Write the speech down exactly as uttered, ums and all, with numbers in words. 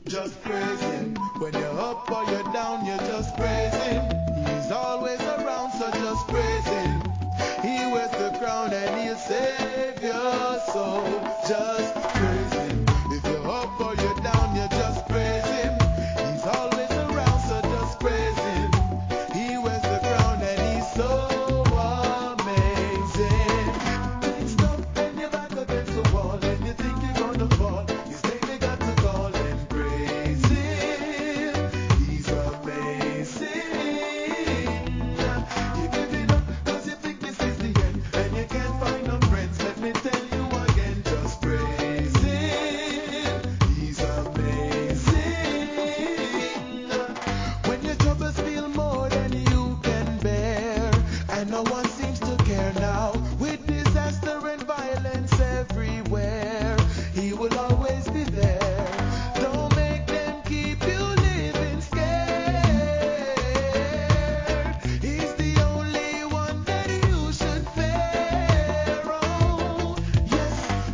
Just praise him. When you're up or you're down, you just praise him. He's always around, so just praise him. He wears the crown and he'll save your soul. Just praise him. If you're up or you're down, you just praise him. He's always around, so just praise him. He wears the crown and he's so amazing. It's tough when you're back against the wall and you think you're gonna fall. You still got to call and praise him. He's amazing. You give it up cause you think this is the end and you can't find no friends. Let me tell you again, just praise him. He's amazing. When your troubles feel more than you can bear and no one seems to care now, with disaster and violence everywhere, he will always be there.